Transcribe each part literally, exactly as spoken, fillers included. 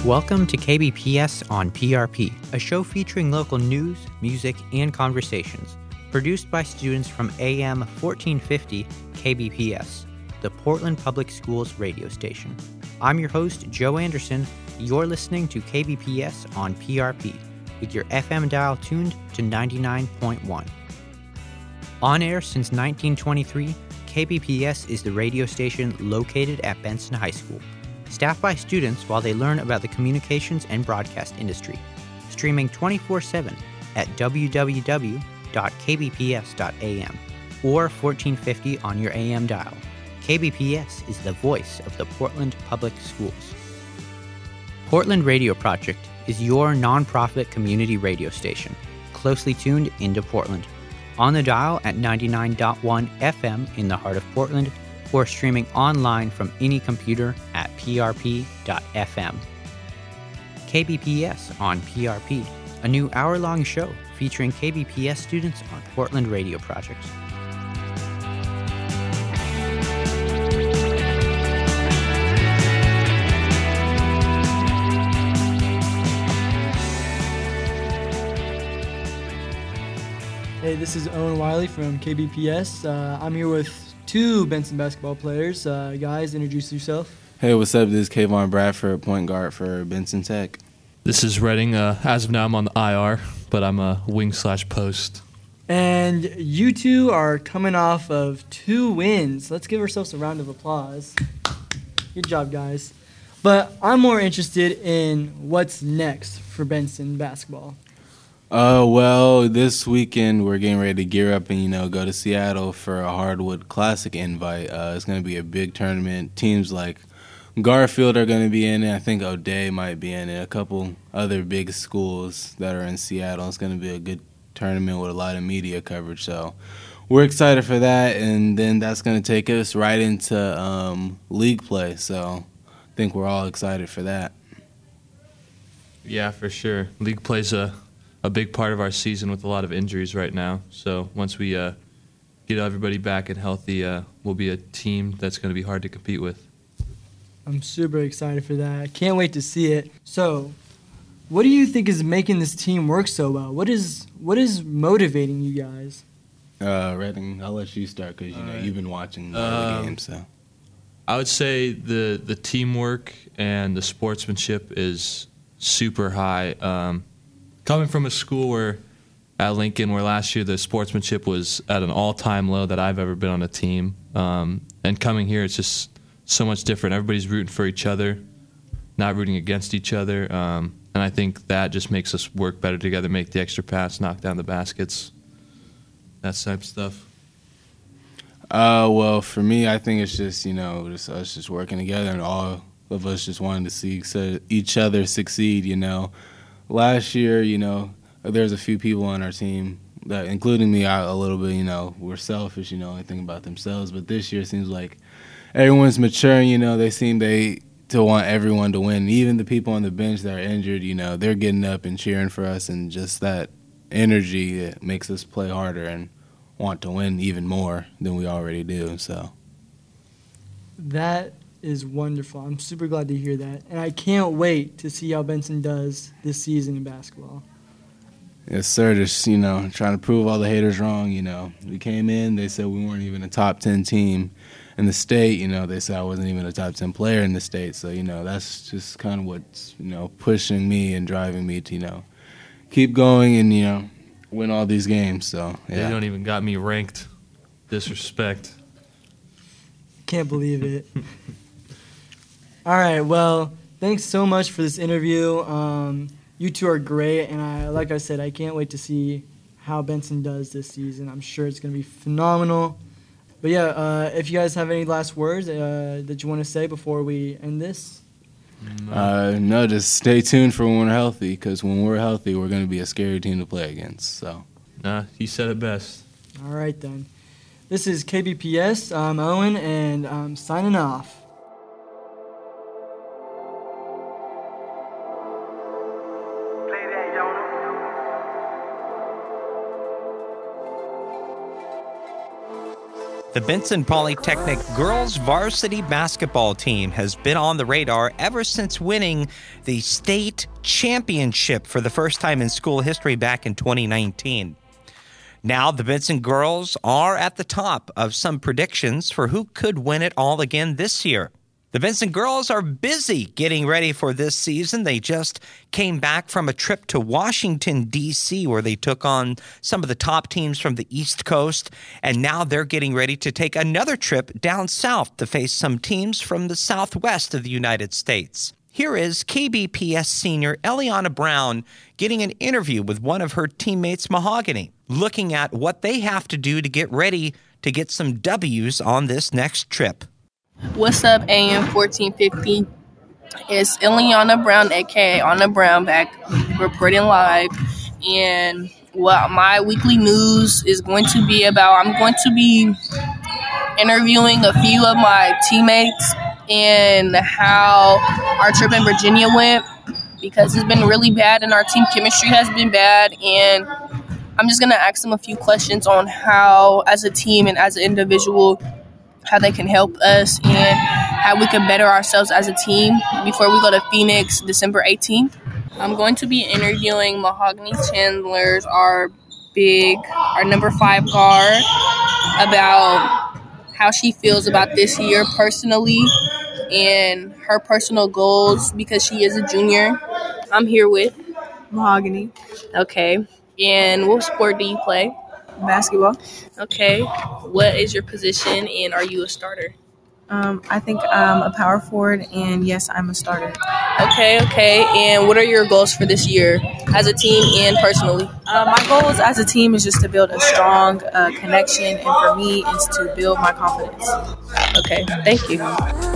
Welcome to K B P S on P R P, a show featuring local news, music, and conversations, produced by students from A M fourteen fifty K B P S, the Portland Public Schools radio station. I'm your host, Joe Anderson. You're listening to K B P S on P R P, with your F M dial tuned to ninety-nine point one. On air since nineteen twenty-three, K B P S is the radio station located at Benson High School, staffed by students while they learn about the communications and broadcast industry. Streaming twenty-four seven at w w w dot k b p s dot a m or fourteen fifty on your A M dial. K B P S is the voice of the Portland Public Schools. Portland Radio Project is your nonprofit community radio station, closely tuned into Portland. On the dial at ninety-nine point one F M in the heart of Portland, or streaming online from any computer at p r p dot f m. K B P S on P R P, a new hour-long show featuring K B P S students on Portland Radio Project. Hey, this is Owen Wiley from K B P S. Uh, I'm here with two Benson basketball players. Uh, guys, introduce yourself. Hey, what's up? This is Kayvon Bradford, point guard for Benson Tech. This is Redding. Uh, as of now, I'm on the I R, but I'm a wing slash post. And you two are coming off of two wins. Let's give ourselves a round of applause. Good job, guys. But I'm more interested in what's next for Benson basketball. Uh, well, this weekend we're getting ready to gear up and, you know, go to Seattle for a Hardwood Classic invite. Uh, it's going to be a big tournament. Teams like Garfield are going to be in it. I think O'Day might be in it. A couple other big schools that are in Seattle. It's going to be a good tournament with a lot of media coverage. So we're excited for that, and then that's going to take us right into um, league play. So I think we're all excited for that. Yeah, for sure. League play's a a big part of our season with a lot of injuries right now. So once we uh, get everybody back and healthy, uh, we'll be a team that's going to be hard to compete with. I'm super excited for that. I can't wait to see it. So, what do you think is making this team work so well? What is what is motivating you guys? Uh, Redding, I'll let you start because you know right. you've been watching all the Um, games. So I would say the, the teamwork and the sportsmanship is super high. Um, coming from a school where at Lincoln, where last year the sportsmanship was at an all-time low that I've ever been on a team, um, and coming here, it's just so much different. Everybody's rooting for each other, not rooting against each other, um, and I think that just makes us work better together, make the extra pass, knock down the baskets, that type of stuff. Uh, well, for me, I think it's just, you know, just us just working together and all of us just wanting to see each other succeed, you know. Last year, you know, there's a few people on our team, that, including me, out a little bit, you know, we're selfish, you know, only think about themselves. But this year it seems like everyone's maturing, you know, they seem they to want everyone to win. Even the people on the bench that are injured, you know, they're getting up and cheering for us, and just that energy that makes us play harder and want to win even more than we already do. So That is wonderful. I'm super glad to hear that. And I can't wait to see how Benson does this season in basketball. Yes, sir. Just, you know, trying to prove all the haters wrong, you know. We came in, they said we weren't even a top ten team in the state. You know, they said I wasn't even a top ten player in the state. So, you know, that's just kind of what's, you know, pushing me and driving me to, you know, keep going and, you know, win all these games. So, yeah. They don't even got me ranked. Disrespect. Can't believe it. All right, well, thanks so much for this interview. Um, you two are great, and I, like I said, I can't wait to see how Benson does this season. I'm sure it's going to be phenomenal. But yeah, uh, if you guys have any last words uh, that you want to say before we end this? No. Uh, no, just stay tuned for when we're healthy, because when we're healthy, we're going to be a scary team to play against. So, Nah, you said it best. All right, then. This is K B P S. I'm Owen, and I'm signing off. The Benson Polytechnic girls varsity basketball team has been on the radar ever since winning the state championship for the first time in school history back in twenty nineteen. Now the Benson girls are at the top of some predictions for who could win it all again this year. The Benson girls are busy getting ready for this season. They just came back from a trip to Washington, D C, where they took on some of the top teams from the East Coast, and now they're getting ready to take another trip down south to face some teams from the southwest of the United States. Here is K B P S senior Eliana Brown getting an interview with one of her teammates, Mahogany, looking at what they have to do to get ready to get some W's on this next trip. What's up, A M fourteen fifty? It's Eliana Brown, a k a. Anna Brown, back reporting live. And what my weekly news is going to be about, I'm going to be interviewing a few of my teammates and how our trip in Virginia went, because it's been really bad and our team chemistry has been bad. And I'm just going to ask them a few questions on how, as a team and as an individual, how they can help us and how we can better ourselves as a team before we go to Phoenix December eighteenth. I'm going to be interviewing Mahogany Chandler's, our big, our number five guard, about how she feels about this year personally and her personal goals because she is a junior. I'm here with Mahogany. Okay. And what sport do you play? Basketball. Okay. What is your position, and are you a starter? Um, I think I'm a power forward, and yes, I'm a starter. Okay, okay. And what are your goals for this year as a team and personally? Uh, my goals as a team is just to build a strong uh, connection, and for me, is to build my confidence. Okay, thank you.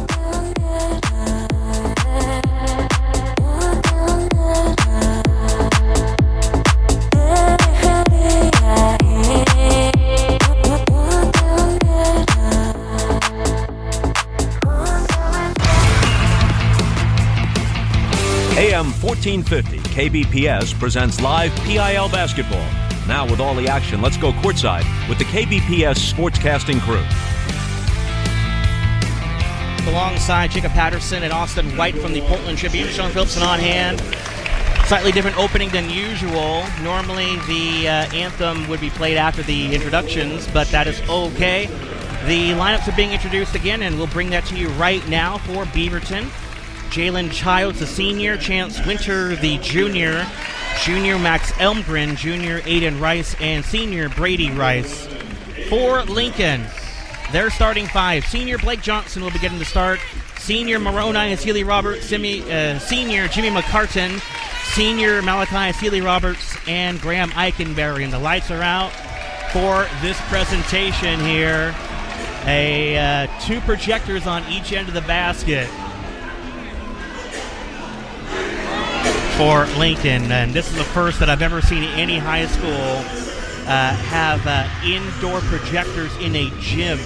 A M fourteen fifty K B P S presents live P I L basketball. Now with all the action, let's go courtside with the K B P S sportscasting crew. Alongside Jacob Patterson and Austin White from the Portland Tribune, Sean Phillipson on hand. Slightly different opening than usual. Normally the uh, anthem would be played after the introductions, but that is okay. The lineups are being introduced again, and we'll bring that to you right now for Beaverton. Jalen Childs, the senior, Chance Winter, the junior, junior Max Elmgren, junior Aiden Rice, and senior Brady Rice. For Lincoln, their starting five. Senior Blake Johnson will be getting the start. Senior Moroni Healy Roberts, semi, uh, senior Jimmy McCartan, senior Malachi Healy Roberts, and Graham Eichenberry. And the lights are out for this presentation here. A uh, two projectors on each end of the basket for Lincoln, and this is the first that I've ever seen any high school uh, have uh, indoor projectors in a gym.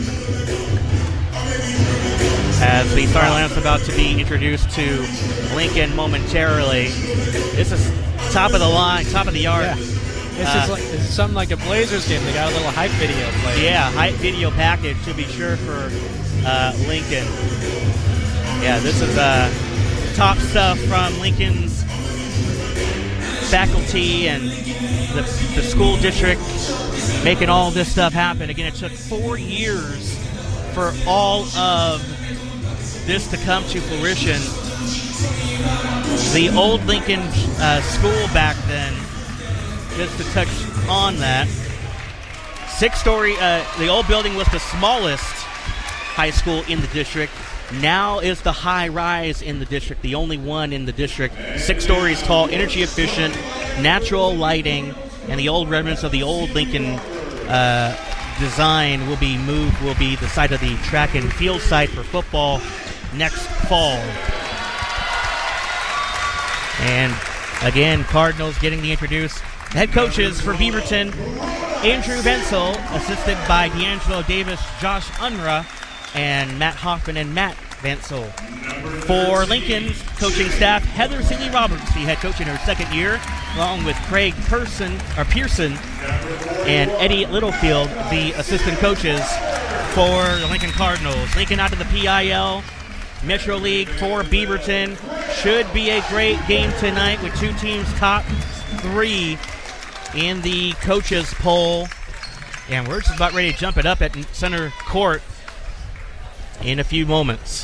As the starting lineup's about to be introduced to Lincoln momentarily. This is top of the line, top of the yard. Yeah. This, uh, is like, this is something like a Blazers game. They got a little hype video playing. Yeah, hype video package to be sure for uh, Lincoln. Yeah, this is uh, top stuff from Lincoln's faculty and the, the school district making all this stuff happen. Again, it took four years for all of this to come to fruition. The old Lincoln uh, school back then, just to touch on that, six-story, uh, the old building was the smallest high school in the district. Now is the high-rise in the district, the only one in the district. Six stories tall, energy efficient, natural lighting, and the old remnants of the old Lincoln uh, design will be moved, will be the site of the track and field site for football next fall. And again, Cardinals getting the introduced. Head coaches for Beaverton, Andrew Bensel, assisted by D'Angelo Davis, Josh Unruh, and Matt Hoffman and Matt Bensel. For Lincoln's coaching staff, Heather Seeley Roberts, the head coach in her second year, along with Craig Person or Pearson and Eddie Littlefield, the assistant coaches. for the Lincoln Cardinals. Lincoln out to the P I L Metro League for Beaverton. Should be a great game tonight with two teams top three in the coaches poll. And we're just about ready to jump it up at center court in a few moments.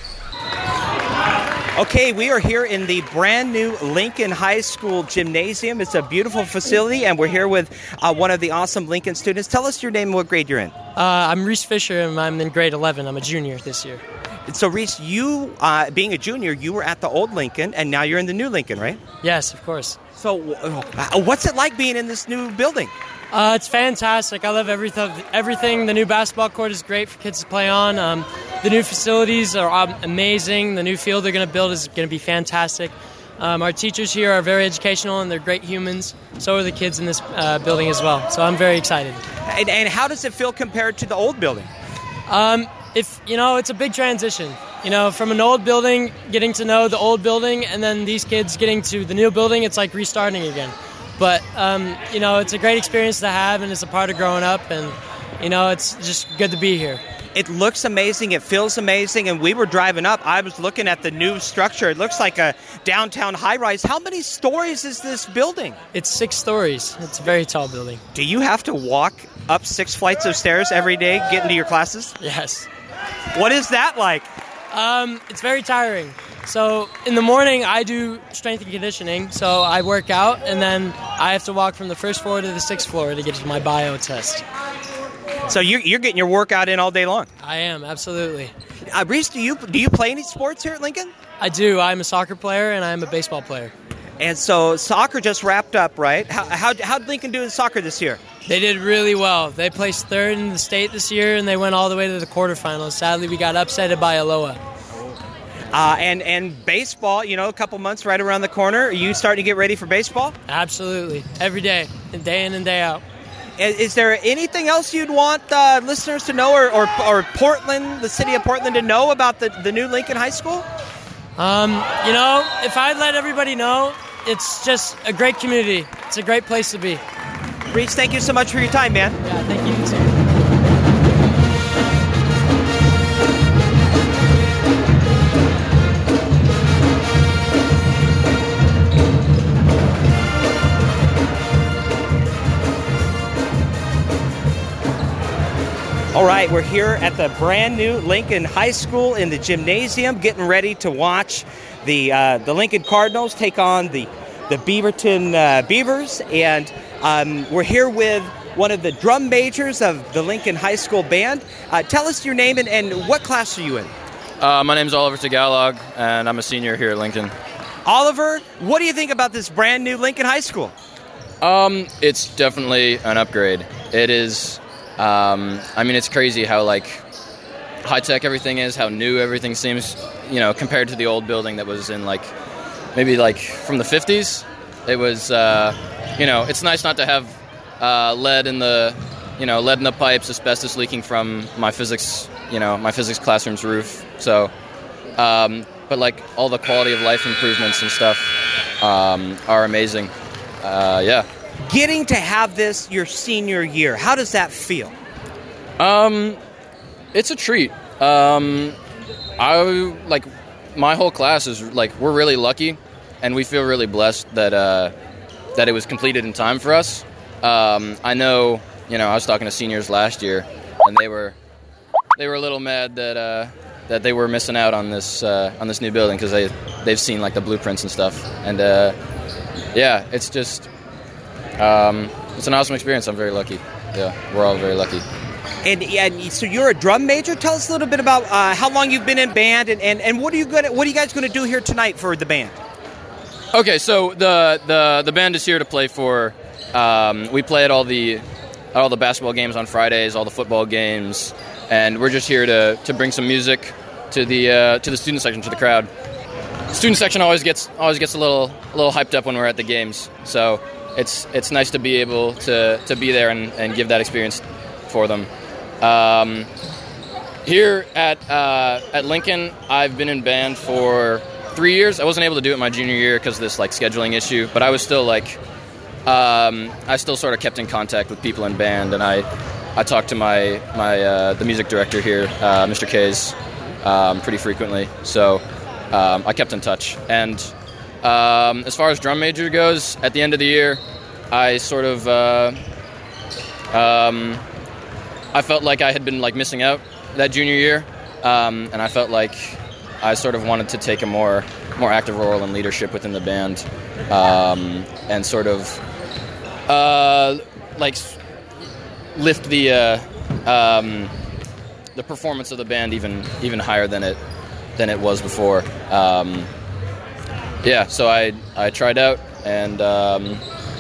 Okay, we are here in the brand new Lincoln High School gymnasium. It's a beautiful facility, and we're here with uh, one of the awesome Lincoln students. Tell us your name and what grade you're in. Uh, I'm Reese Fisher, and I'm in grade eleven. I'm a junior this year. So, Reese, you, uh, being a junior, you were at the old Lincoln, and now you're in the new Lincoln, right? Yes, of course. So, uh, what's it like being in this new building? Uh, it's fantastic. I love everything. Everything. The new basketball court is great for kids to play on. Um, the new facilities are um, amazing. The new field they're going to build is going to be fantastic. Um, our teachers here are very educational, and they're great humans. So are the kids in this uh, building as well. So I'm very excited. And, and how does it feel compared to the old building? Um, if you know, it's a big transition. You know, from an old building, getting to know the old building, and then these kids getting to the new building, it's like restarting again. But, um, you know, it's a great experience to have, and it's a part of growing up, and, you know, it's just good to be here. It looks amazing. It feels amazing. And we were driving up. I was looking at the new structure. It looks like a downtown high-rise. How many stories is this building? It's six stories. It's a very tall building. Do you have to walk up six flights of stairs every day getting to your classes? Yes. What is that like? Um, it's very tiring. So in the morning, I do strength and conditioning. So I work out, and then I have to walk from the first floor to the sixth floor to get to my bio test. So you're, you're getting your workout in all day long? I am, absolutely. Uh, Reese, do you, do you play any sports here at Lincoln? I do. I'm a soccer player, and I'm a baseball player. And so soccer just wrapped up, right? How, how, how'd Lincoln do in soccer this year? They did really well. They placed third in the state this year, and they went all the way to the quarterfinals. Sadly, we got upsetted by Aloha. Uh, and, and baseball, you know, a couple months right around the corner. Are you starting to get ready for baseball? Absolutely. Every day, day in and day out. Is, is there anything else you'd want uh, listeners to know, or, or, or Portland, the city of Portland, to know about the, the new Lincoln High School? Um, you know, if I'd let everybody know, it's just a great community. It's a great place to be. Reese, thank you so much for your time, man. Yeah, thank you too. All right, we're here at the brand new Lincoln High School in the gymnasium, getting ready to watch the uh, the Lincoln Cardinals take on the the Beaverton uh, Beavers, and um, we're here with one of the drum majors of the Lincoln High School band. Uh, tell us your name and, and what class are you in? Uh, my name's Oliver Tagalog, and I'm a senior here at Lincoln. Oliver, what do you think about this brand new Lincoln High School? Um, it's definitely an upgrade. It is. Um, I mean, it's crazy how, like, high-tech everything is, how new everything seems, you know, compared to the old building that was in, like, maybe, like, from the fifties. It was, uh, you know, it's nice not to have uh, lead in the, you know, lead in the pipes, asbestos leaking from my physics, you know, my physics classroom's roof. So, um, but, like, all the quality of life improvements and stuff um, are amazing. Uh, yeah. Getting to have this your senior year, how does that feel? Um, it's a treat. Um, I like my whole class is like we're really lucky, and we feel really blessed that uh, that it was completed in time for us. Um, I know, you know, I was talking to seniors last year, and they were they were a little mad that uh, that they were missing out on this uh, on this new building because they they've seen like the blueprints and stuff, and uh, yeah, it's just. Um, it's an awesome experience. I'm very lucky. Yeah, we're all very lucky. And, and so you're a drum major. Tell us a little bit about uh, how long you've been in band, and, and, and what are you gonna what are you guys going to do here tonight for the band? Okay, so the the, the band is here to play for. Um, we play at all the at all the basketball games on Fridays, all the football games, and we're just here to, to bring some music to the uh, to the student section, to the crowd. Student section always gets always gets a little a little hyped up when we're at the games, so. It's it's nice to be able to, to be there and, and give that experience for them. Um, here at uh, at Lincoln, I've been in band for three years. I wasn't able to do it my junior year because of this like scheduling issue, but I was still like, um, I still sort of kept in contact with people in band, and I I talk to my my uh, the music director here, uh, Mister Kays, um, pretty frequently. So um, I kept in touch. And um, as far as drum major goes, at the end of the year, I sort of uh, um, I felt like I had been like missing out that junior year, um, and I felt like I sort of wanted to take a more more active role in leadership within the band, um, and sort of uh, like lift the uh, um, the performance of the band even even higher than it than it was before. Um, yeah, so I I tried out, and um,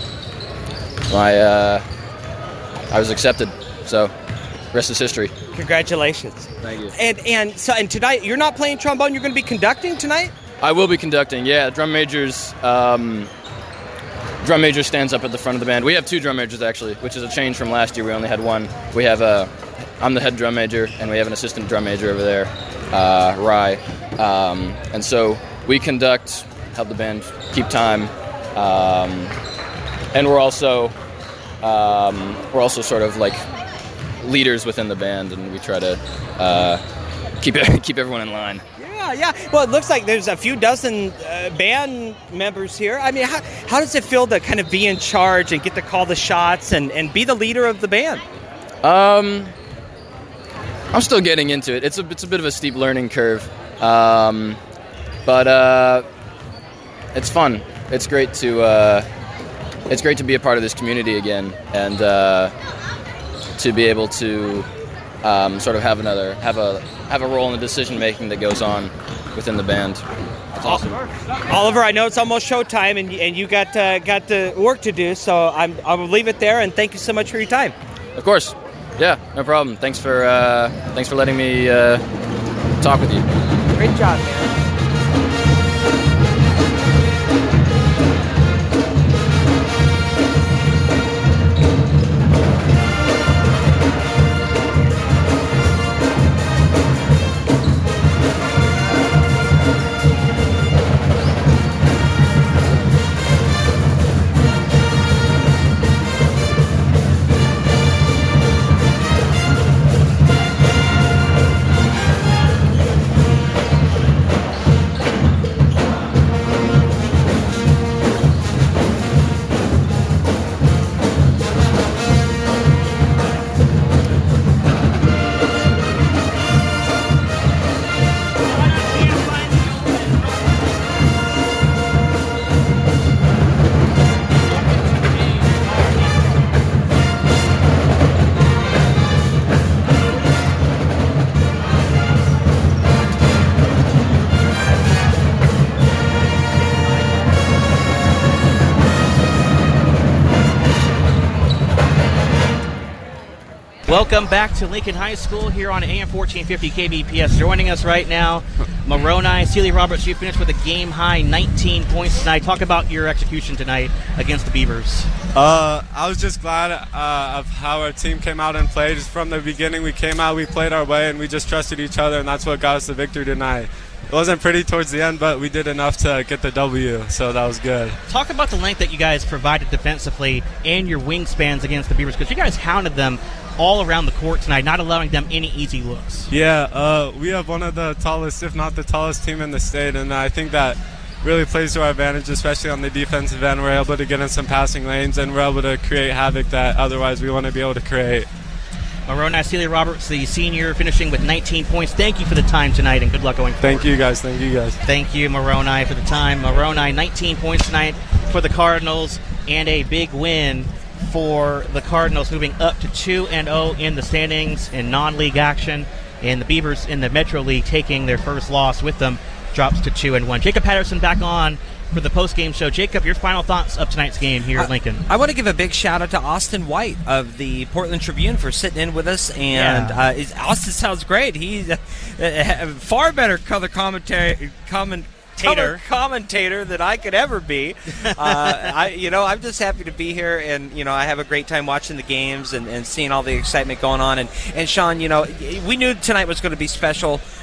I uh, I was accepted. So rest is history. Congratulations. Thank you. And and so and tonight you're not playing trombone. You're going to be conducting tonight. I will be conducting. Yeah, drum majors. Um, drum major stands up at the front of the band. We have two drum majors actually, which is a change from last year. We only had one. We have a. I'm the head drum major, and we have an assistant drum major over there, uh, Rye. Um, and so we conduct, help the band keep time, um, and we're also um, we're also sort of like leaders within the band, and we try to uh, keep keep everyone in line. Yeah, yeah. Well, it looks like there's a few dozen uh, band members here. I mean, how, how does it feel to kind of be in charge and get to call the shots and, and be the leader of the band? Um, I'm still getting into it. It's a it's a bit of a steep learning curve, um, but uh, it's fun. It's great to uh, it's great to be a part of this community again, and uh, to be able to um, sort of have another have a have a role in the decision making that goes on within the band. It's awesome. Oliver, I know it's almost showtime, and and you got uh, got the work to do, so I'm I will leave it there. And thank you so much for your time. Of course, yeah, no problem. Thanks for uh, thanks for letting me uh, talk with you. Great job, man. Welcome back to Lincoln High School here on A M fourteen fifty K B P S. Joining us right now, Moroni, Celia Roberts. You finished with a game-high nineteen points tonight. Talk about your execution tonight against the Beavers. Uh, I was just glad uh, of how our team came out and played. Just from the beginning, we came out, we played our way, and we just trusted each other, and that's what got us the victory tonight. It wasn't pretty towards the end, but we did enough to get the W, so that was good. Talk about the length that you guys provided defensively and your wingspans against the Beavers, because you guys hounded them all around the court tonight, not allowing them any easy looks. Yeah, uh, we have one of the tallest, if not the tallest team in the state, and I think that really plays to our advantage, especially on the defensive end. We're able to get in some passing lanes, and we're able to create havoc that otherwise we want to be able to create. Moroni, Celia Roberts, the senior, finishing with nineteen points. Thank you for the time tonight, and good luck going forward. Thank you, guys. Thank you, guys. Thank you, Moroni, for the time. Moroni, nineteen points tonight for the Cardinals, and a big win for the Cardinals, moving up to two and oh in the standings in non-league action. And the Beavers in the Metro League taking their first loss with them, drops to two and one. Jacob Patterson back on for the post-game show. Jacob, your final thoughts of tonight's game here at Lincoln. I want to give a big shout-out to Austin White of the Portland Tribune for sitting in with us. And Yeah. uh, is- Austin sounds great. He's a, a far better color commentary, comment, color commentator than I could ever be. uh, I, you know, I'm just happy to be here, and you know, I have a great time watching the games and, and seeing all the excitement going on. And, and Sean, you know, we knew tonight was going to be special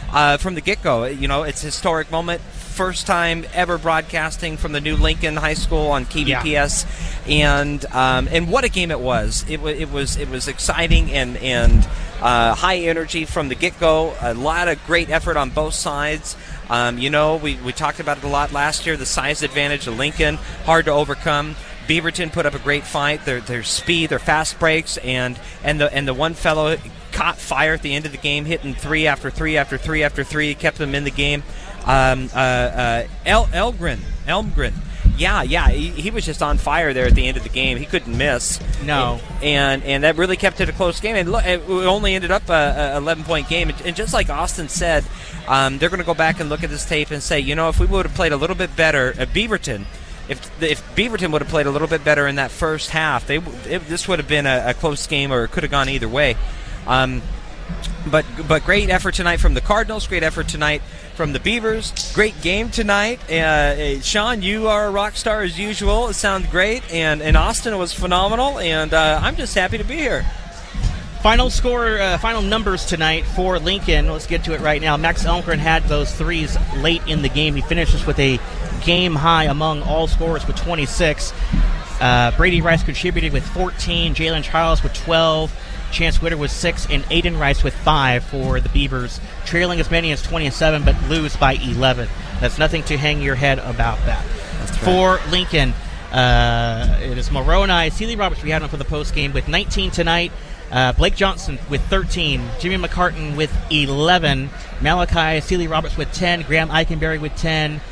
uh, from the get-go. You know, it's a historic moment. First time ever broadcasting from the new Lincoln High School on K B P S, yeah. and um, and what a game it was! It was it was it was exciting and and uh, high energy from the get-go. A lot of great effort on both sides. Um, you know, we we talked about it a lot last year. The size advantage of Lincoln, hard to overcome. Beaverton put up a great fight. Their their speed, their fast breaks, and and the and the one fellow caught fire at the end of the game, hitting three after three after three after three, kept them in the game. Um, uh, uh, El- Elgren, Elmgren, yeah, yeah, he, he was just on fire there at the end of the game. He couldn't miss. No, and and, and that really kept it a close game. And look, it only ended up a, a eleven point game. And, and just like Austin said, um, they're going to go back and look at this tape and say, you know, if we would have played a little bit better at Beaverton. If if Beaverton would have played a little bit better in that first half, they it, this would have been a, a close game, or it could have gone either way. Um, but but great effort tonight from the Cardinals. Great effort tonight from the Beavers. Great game tonight. Uh, Sean, you are a rock star as usual. It sounded great, and and Austin was phenomenal. And uh, I'm just happy to be here. Final score, uh, final numbers tonight for Lincoln. Let's get to it right now. Max Elmgren had those threes late in the game. He finishes with a game high among all scorers with twenty-six. Uh, Brady Rice contributed with fourteen. Jalen Charles with twelve. Chance Witter with six. And Aiden Rice with five for the Beavers. Trailing as many as twenty-seven, but lose by eleven. That's nothing to hang your head about that. That's for right. Lincoln, uh, it is Moroni. Sealy Roberts, we had him for the post game with nineteen tonight. Uh, Blake Johnson with thirteen, Jimmy McCartan with eleven, Malachi Sealy Roberts with ten, Graham Eikenberry with ten,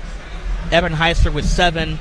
Evan Heisler with seven,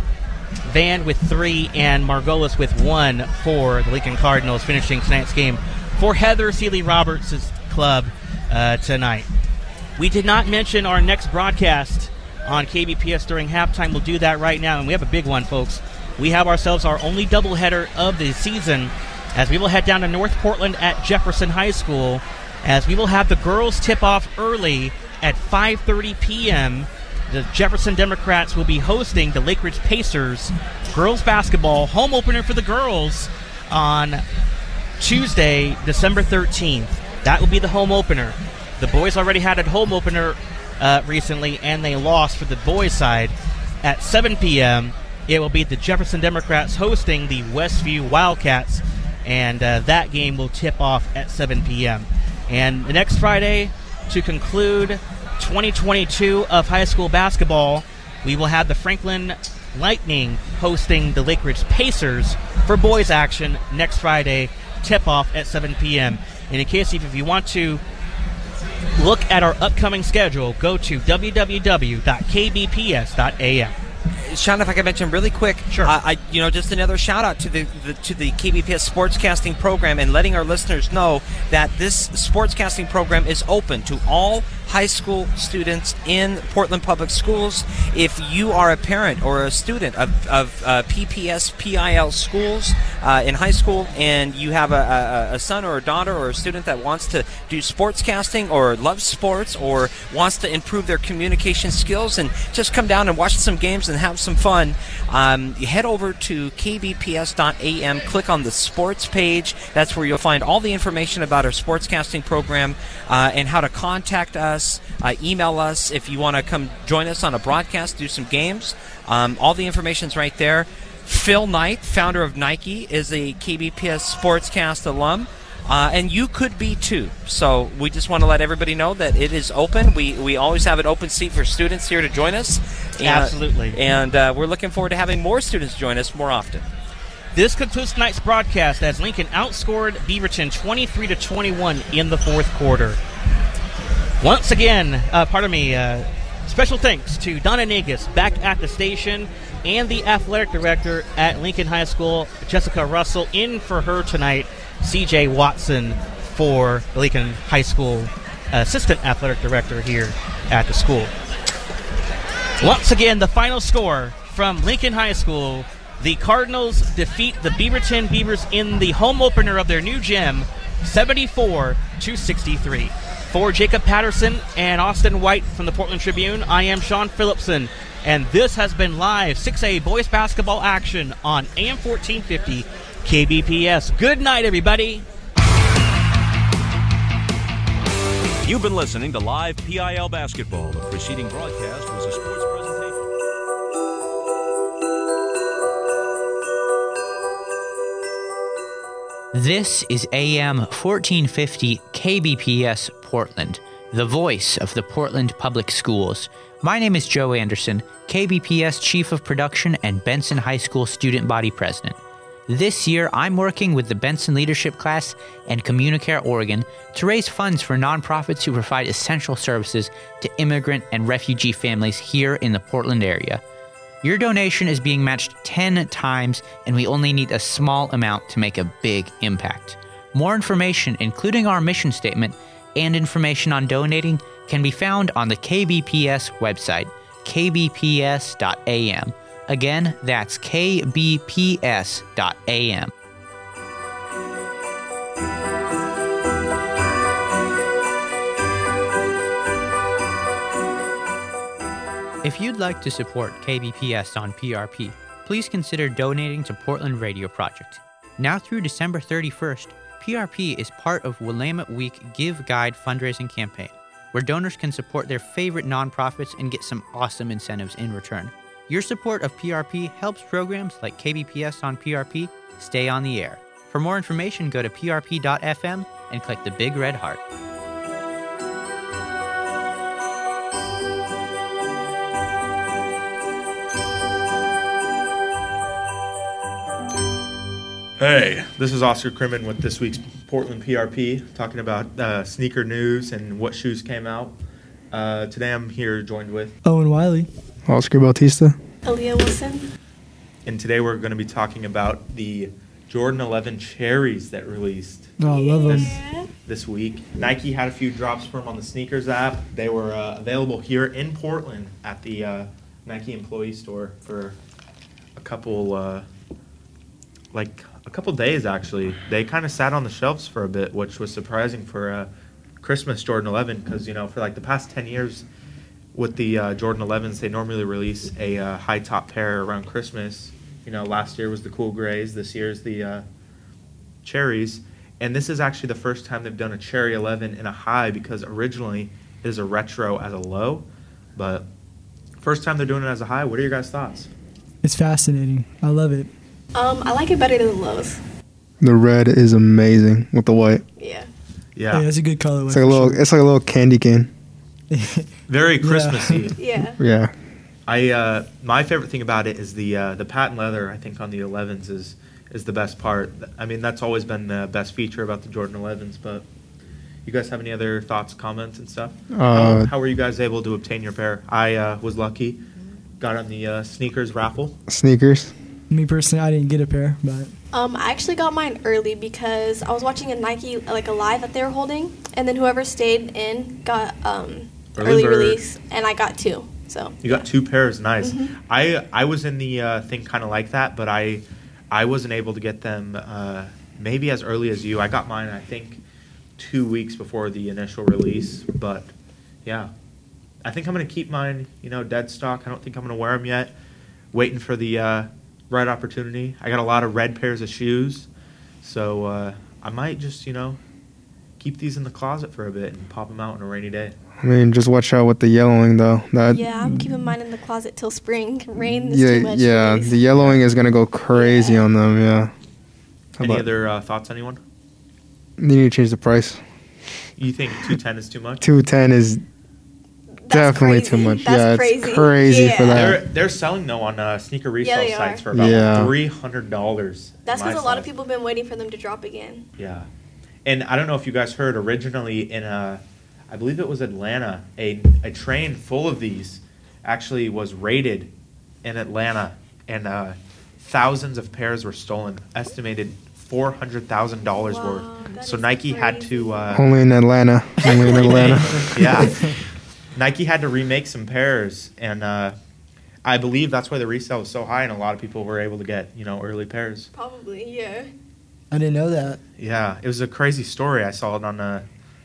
Van with three, and Margolis with one for the Lincoln Cardinals, finishing tonight's game for Heather Sealy Roberts' club uh, tonight. We did not mention our next broadcast on K B P S during halftime. We'll do that right now, and we have a big one, folks. We have ourselves our only doubleheader of the season, as we will head down to North Portland at Jefferson High School, as we will have the girls tip off early at five thirty p.m. The Jefferson Democrats will be hosting the Lake Ridge Pacers girls basketball home opener for the girls on Tuesday, December thirteenth. That will be the home opener. The boys already had a home opener uh, recently, and they lost for the boys' side. At seven p.m., it will be the Jefferson Democrats hosting the Westview Wildcats, and uh, that game will tip off at seven p.m. And the next Friday, to conclude twenty twenty-two of high school basketball, we will have the Franklin Lightning hosting the Lake Ridge Pacers for boys action next Friday, tip-off at seven p.m. And in case if you want to look at our upcoming schedule, go to w w w dot k b p s dot a m. Sean, if I could mention really quick, sure. Uh, I, you know, just another shout out to the, the to the K B P S sportscasting program, and letting our listeners know that this sportscasting program is open to all high school students in Portland Public Schools. If you are a parent or a student of, of uh, P P S P I L schools uh, in high school, and you have a, a, a son or a daughter or a student that wants to do sportscasting or loves sports or wants to improve their communication skills and just come down and watch some games and have some fun, um, you head over to k b p s dot a m, click on the sports page. That's where you'll find all the information about our sportscasting program uh, and how to contact us. Uh, email us if you want to come join us on a broadcast, do some games. Um, all the information's right there. Phil Knight, founder of Nike, is a K B P S Sportscast alum, uh, and you could be too. So we just want to let everybody know that it is open. We we always have an open seat for students here to join us. And, Absolutely. And uh, we're looking forward to having more students join us more often. This concludes tonight's broadcast as Lincoln outscored Beaverton twenty-three to twenty-one in the fourth quarter. Once again, uh, pardon me, uh, special thanks to Donna Nagus back at the station and the athletic director at Lincoln High School, Jessica Russell, in for her tonight, C J Watson for the Lincoln High School assistant athletic director here at the school. Once again, the final score from Lincoln High School, the Cardinals defeat the Beaverton Beavers in the home opener of their new gym, seventy-four to sixty-three. For Jacob Patterson and Austin White from the Portland Tribune, I am Sean Phillipson, and this has been live six A boys basketball action on A M fourteen fifty K B P S. Good night, everybody. You've been listening to Live P I L Basketball. The preceding broadcast was a sports presentation. This is A M fourteen fifty K B P S Portland, the voice of the Portland Public Schools. My name is Joe Anderson, K B P S Chief of Production and Benson High School Student Body President. This year, I'm working with the Benson Leadership Class and Communicare Oregon to raise funds for nonprofits who provide essential services to immigrant and refugee families here in the Portland area. Your donation is being matched ten times, and we only need a small amount to make a big impact. More information, including our mission statement and information on donating, can be found on the K B P S website, k b p s dot a m. Again, that's k b p s dot a m. If you'd like to support K B P S on P R P, please consider donating to Portland Radio Project. Now through December thirty-first, P R P is part of Willamette Week Give Guide fundraising campaign, where donors can support their favorite nonprofits and get some awesome incentives in return. Your support of P R P helps programs like K B P S on P R P stay on the air. For more information, go to p r p dot f m and click the big red heart. Hey, this is Oscar Crimmin with this week's Portland P R P, talking about uh, sneaker news and what shoes came out. Uh, today I'm here joined with Owen Wiley, Oscar Bautista, Aaliyah Wilson. And today we're going to be talking about the Jordan eleven Cherries that released oh, I love this, them. this week. Nike had a few drops for them on the Sneakers app. They were uh, available here in Portland at the uh, Nike employee store for a couple, uh, like a couple days actually. They kind of sat on the shelves for a bit, which was surprising for uh, Christmas Jordan eleven, because you know for like the past ten years. With the uh, Jordan elevens, they normally release a uh, high top pair around Christmas. You know, last year was the cool grays. This year is the uh, cherries. And this is actually the first time they've done a cherry eleven in a high, because originally it is a retro as a low. But first time they're doing it as a high. What are your guys' thoughts? It's fascinating. I love it. Um, I like it better than the lows. The red is amazing with the white. Yeah. Yeah. Hey, that's a good colorway. It's like a little. Sure. It's like a little candy cane. Very Christmassy. Yeah. Yeah. I uh, my favorite thing about it is the uh, the patent leather. I think on the elevens is is the best part. I mean, that's always been the best feature about the Jordan elevens. But you guys have any other thoughts, comments, and stuff? Uh, how, how were you guys able to obtain your pair? I uh, was lucky, got on the uh, sneakers raffle. Sneakers. Me personally, I didn't get a pair, but Um, I actually got mine early because I was watching a Nike like a live that they were holding, and then whoever stayed in got um, Early early bird. release, and I got two. So You got two pairs, nice. Mhm. I I was in the uh, thing kind of like that, but I I wasn't able to get them uh, maybe as early as you. I got mine, I think, two weeks before the initial release. But yeah, I think I'm gonna keep mine, you know, dead stock. I don't think I'm gonna wear them yet. Waiting for the uh, right opportunity. I got a lot of red pairs of shoes, so uh, I might just you know keep these in the closet for a bit and pop them out on a rainy day. I mean, just watch out with the yellowing though. That yeah, I'm keeping mine in the closet till spring. Rain is yeah, too much. yeah. for these. The yellowing is gonna go crazy on them. Yeah. How Any about- other uh, thoughts, anyone? You need to change the price. You think two ten is too much? Two ten is definitely too much. That's yeah, crazy. it's crazy for Yeah. that. They're they're selling though on uh, sneaker resale they sites are. for about Yeah. three hundred dollars. That's because a lot of people have been waiting for them to drop again. Yeah, and I don't know if you guys heard. Originally in uh, I believe it was Atlanta, a a train full of these actually was raided in Atlanta, and uh, thousands of pairs were stolen. Estimated four hundred thousand dollars Wow, worth. that So is Nike had to. Uh, Only in Atlanta. Only in Atlanta. yeah. Nike had to remake some pairs, and uh, I believe that's why the resale was so high, and a lot of people were able to get, you know, early pairs. Probably, yeah. I didn't know that. Yeah, it was a crazy story. I saw it on uh,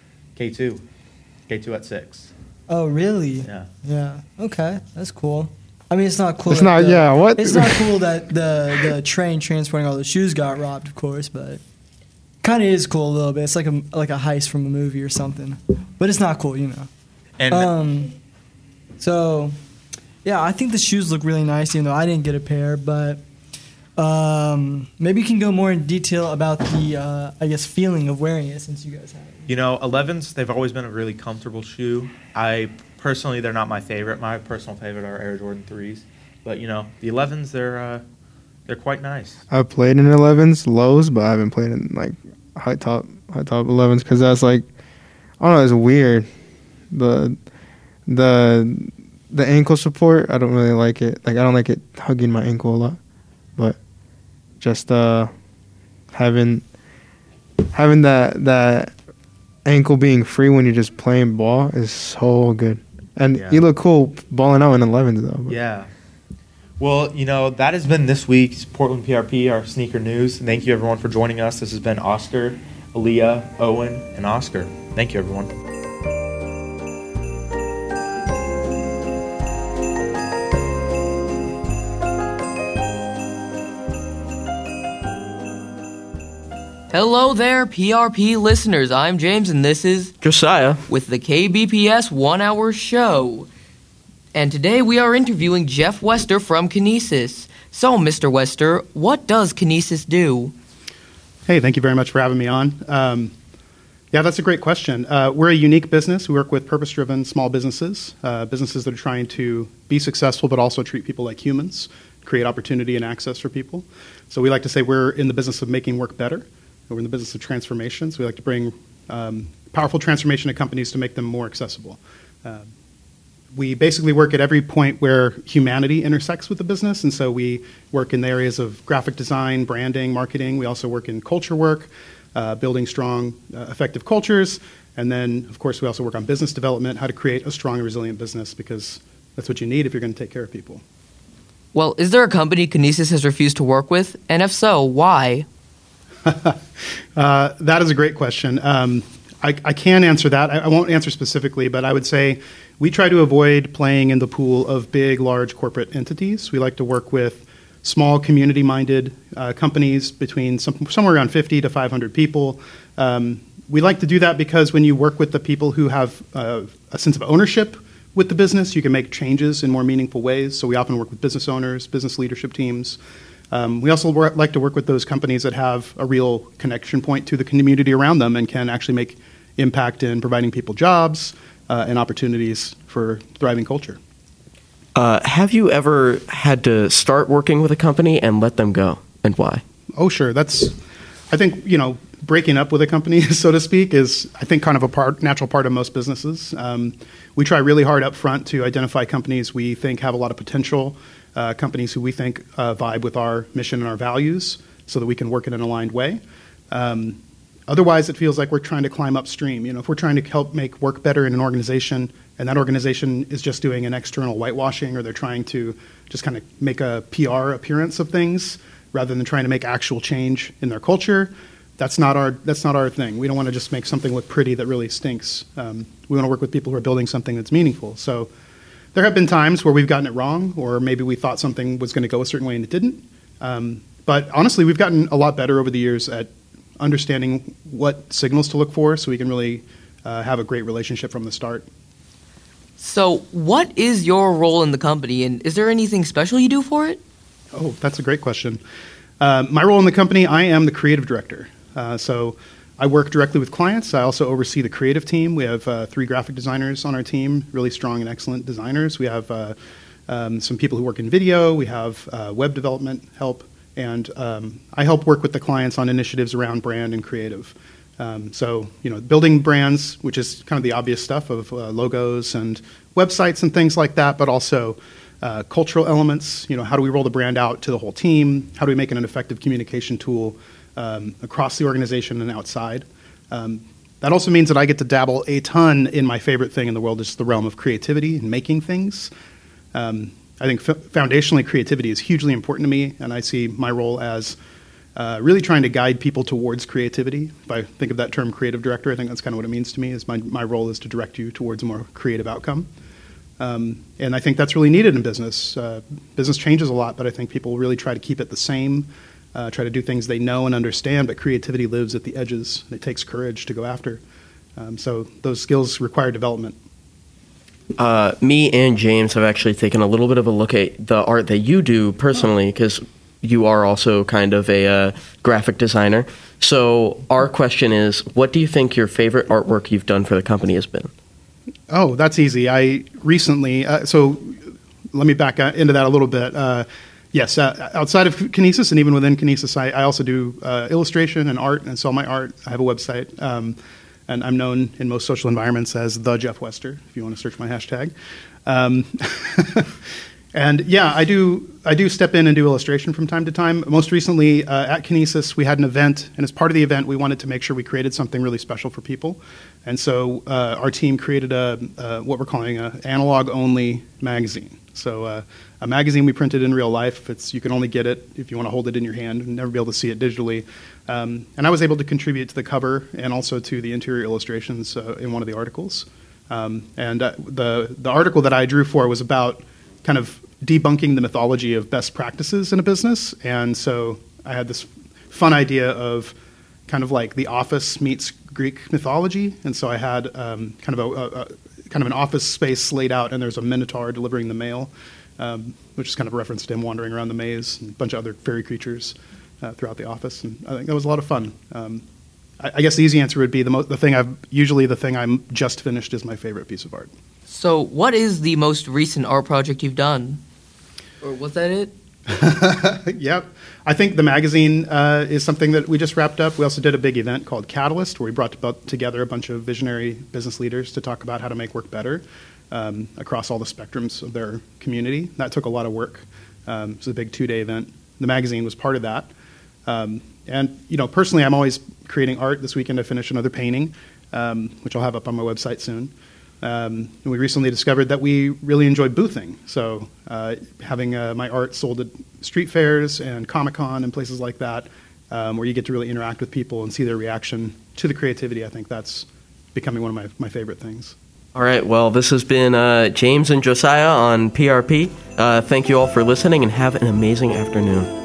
K two. K two at six. Oh, really? Yeah. Yeah. Okay, that's cool. I mean, it's not cool. It's that not- the- yeah, what? It's not cool that the the train transporting all the shoes got robbed, of course, but Kind of is cool a little bit. It's like a like a heist from a movie or something, but it's not cool, you know. And um, so yeah, I think the shoes look really nice, even though I didn't get a pair. But um, maybe you can go more in detail about the uh, I guess feeling of wearing it since you guys have it. You know, elevens, they've always been a really comfortable shoe. I personally, they're not my favorite. My personal favorite are Air Jordan threes. But, you know, the elevens, they're uh, they're quite nice. I've played in elevens, lows, but I haven't played in, like, high top high top elevens because that's, like, I don't know, it's weird. The, the, the ankle support, I don't really like it. Like, I don't like it hugging my ankle a lot. But just uh, having having that that... ankle being free when you're just playing ball is so good. And Yeah. you look cool balling out in elevens, though. But. Yeah. Well, you know, that has been this week's Portland P R P, our sneaker news. Thank you, everyone, for joining us. This has been Oscar, Aaliyah, Owen, and Oscar. Thank you, everyone. Hello there, P R P listeners. I'm James, and this is Josiah with the K B P S One Hour Show. And today we are interviewing Jeff Wester from Kinesis. So, Mister Wester, what does Kinesis do? Hey, thank you very much for having me on. Um, yeah, that's a great question. Uh, we're a unique business. We work with purpose-driven small businesses, uh, businesses that are trying to be successful but also treat people like humans, create opportunity and access for people. So we like to say we're in the business of making work better. We're in the business of transformation, so we like to bring um, powerful transformation to companies to make them more accessible. Uh, we basically work at every point where humanity intersects with the business, and so we work in the areas of graphic design, branding, marketing. We also work in culture work, uh, building strong, uh, effective cultures, and then, of course, we also work on business development, how to create a strong, resilient business, because that's what you need if you're going to take care of people. Well, is there a company Kinesis has refused to work with? And if so, why? uh, that is a great question. Um, I, I can answer that. I, I won't answer specifically, but I would say we try to avoid playing in the pool of big, large corporate entities. We like to work with small, community-minded uh, companies between some, somewhere around fifty to five hundred people. Um, we like to do that because when you work with the people who have uh, a sense of ownership with the business, you can make changes in more meaningful ways. So we often work with business owners, business leadership teams. Um, we also work, like to work with those companies that have a real connection point to the community around them and can actually make impact in providing people jobs uh, and opportunities for thriving culture. Uh, have you ever had to start working with a company and let them go, and why? Oh, sure. That's, I think, you know, breaking up with a company, so to speak, is, I think, kind of a part, natural part of most businesses. Um, we try really hard up front to identify companies we think have a lot of potential, Uh, companies who we think uh, vibe with our mission and our values so that we can work in an aligned way. Um, otherwise, it feels like we're trying to climb upstream. You know, if we're trying to help make work better in an organization and that organization is just doing an external whitewashing or they're trying to just kind of make a P R appearance of things rather than trying to make actual change in their culture, that's not our, that's not our thing. We don't want to just make something look pretty that really stinks. Um, we want to work with people who are building something that's meaningful. So there have been times where we've gotten it wrong, or maybe we thought something was going to go a certain way and it didn't. Um, but honestly, we've gotten a lot better over the years at understanding what signals to look for so we can really uh, have a great relationship from the start. So what is your role in the company, and is there anything special you do for it? Oh, that's a great question. Uh, my role in the company, I am the creative director. Uh, so I work directly with clients. I also oversee the creative team. We have uh, three graphic designers on our team, really strong and excellent designers. We have uh, um, some people who work in video. We have uh, web development help. And um, I help work with the clients on initiatives around brand and creative. Um, so, you know, building brands, which is kind of the obvious stuff of uh, logos and websites and things like that, but also uh, cultural elements. You know, how do we roll the brand out to the whole team? How do we make it an effective communication tool Um, across the organization and outside? Um, that also means that I get to dabble a ton in my favorite thing in the world, is the realm of creativity and making things. Um, I think f- foundationally creativity is hugely important to me, and I see my role as uh, really trying to guide people towards creativity. If I think of that term creative director, I think that's kind of what it means to me, is my, my role is to direct you towards a more creative outcome. Um, and I think that's really needed in business. Uh, business changes a lot, but I think people really try to keep it the same. uh, try to do things they know and understand, but creativity lives at the edges, and it takes courage to go after. Um, so those skills require development. Uh, me and James have actually taken a little bit of a look at the art that you do personally, because you are also kind of a uh, graphic designer. So our question is, what do you think your favorite artwork you've done for the company has been? Oh, that's easy. I recently, uh, so let me back into that a little bit. Uh, yes, uh, outside of Kinesis and even within Kinesis, I, I also do uh, illustration and art and sell my art. I have a website, um, and I'm known in most social environments as the Jeff Wester, if you want to search my hashtag. Um, and yeah, I do I do step in and do illustration from time to time. Most recently uh, at Kinesis, we had an event, and as part of the event, we wanted to make sure we created something really special for people. And so uh, our team created a uh, what we're calling an analog-only magazine. So uh, a magazine we printed in real life. It's you can only get it if you want to hold it in your hand and never be able to see it digitally. Um, and I was able to contribute to the cover and also to the interior illustrations uh, in one of the articles. Um, and uh, the the article that I drew for was about kind of debunking the mythology of best practices in a business. And so I had this fun idea of kind of like The Office meets Greek mythology. And so I had um, kind of a, a, a kind of an office space laid out, and there's a minotaur delivering the mail, um, which is kind of a reference to him wandering around the maze, and a bunch of other fairy creatures uh, throughout the office. And I think that was a lot of fun. Um, I, I guess the easy answer would be the, mo- the thing I've usually the thing I'm just finished is my favorite piece of art. So, what is the most recent art project you've done? Or was that it? Yep. I think the magazine uh, is something that we just wrapped up. We also did a big event called Catalyst, where we brought to- together a bunch of visionary business leaders to talk about how to make work better um, across all the spectrums of their community. That took a lot of work. Um, it was a big two-day event. The magazine was part of that. Um, and, you know, personally, I'm always creating art. This weekend I finished another painting, um, which I'll have up on my website soon. Um, and we recently discovered that we really enjoy boothing. So uh, having uh, my art sold at street fairs and Comic-Con and places like that, um, where you get to really interact with people and see their reaction to the creativity, I think that's becoming one of my, my favorite things. All right, well, this has been uh, James and Josiah on P R P. Uh, thank you all for listening, and have an amazing afternoon.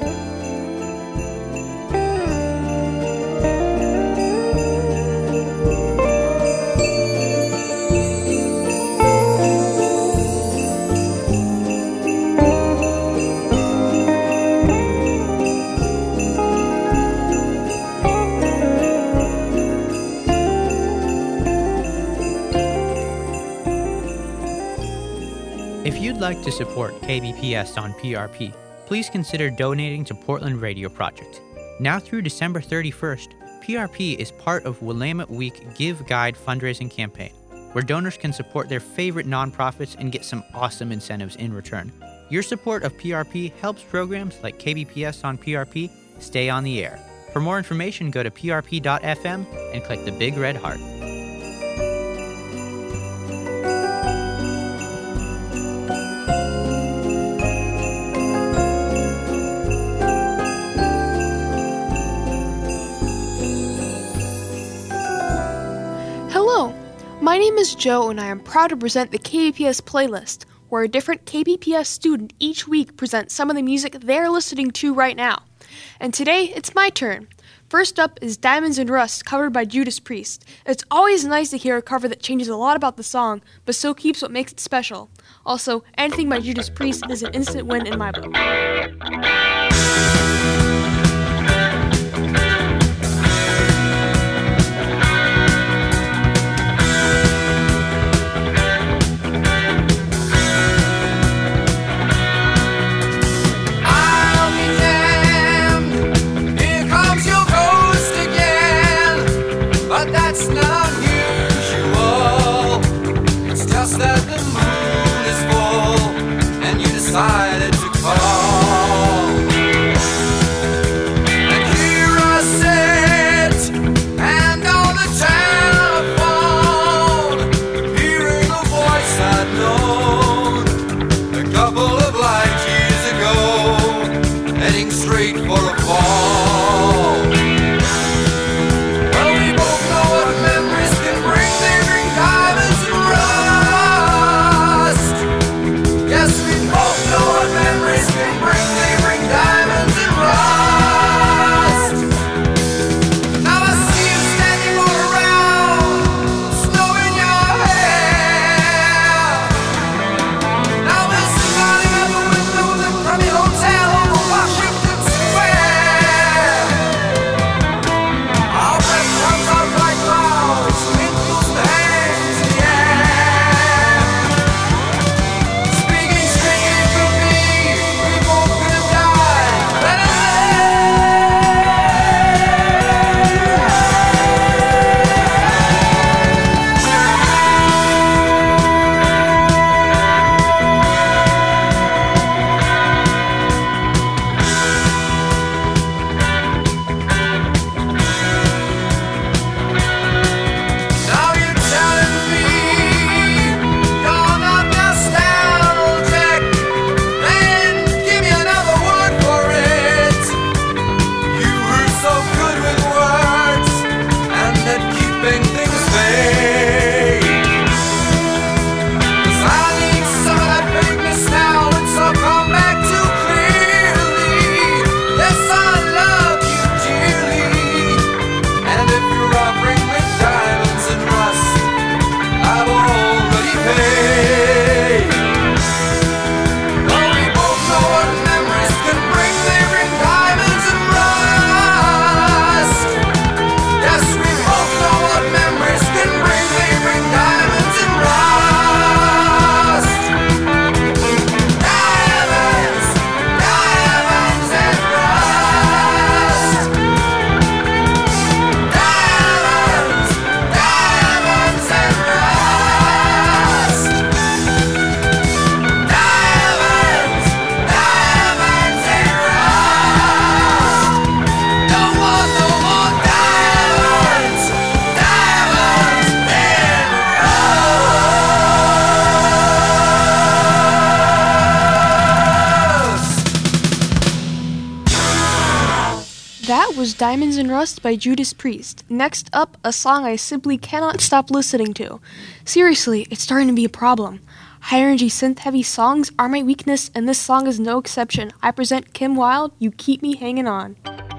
If you'd like to support K B P S on P R P, please consider donating to Portland Radio Project. Now through December thirty-first, P R P is part of Willamette Week Give Guide fundraising campaign, where donors can support their favorite nonprofits and get some awesome incentives in return. Your support of P R P helps programs like K B P S on P R P stay on the air. For more information, go to p r p dot f m and click the big red heart. My name is Joe, and I am proud to present the K B P S playlist, where a different K B P S student each week presents some of the music they're listening to right now. And today, it's my turn. First up is Diamonds and Rust, covered by Judas Priest. It's always nice to hear a cover that changes a lot about the song, but so keeps what makes it special. Also, anything by Judas Priest is an instant win in my book. Decided to call, and here I sit, and on the telephone, hearing a voice I'd known a couple of light years ago, heading straight for a fall. Well, we both know what memories can bring. They bring diamonds and rust. Yes, we both know was Diamonds and Rust by Judas Priest. Next up, a song I simply cannot stop listening to. Seriously, it's starting to be a problem. High-energy synth-heavy songs are my weakness, and this song is no exception. I present Kim Wilde, You Keep Me Hanging On.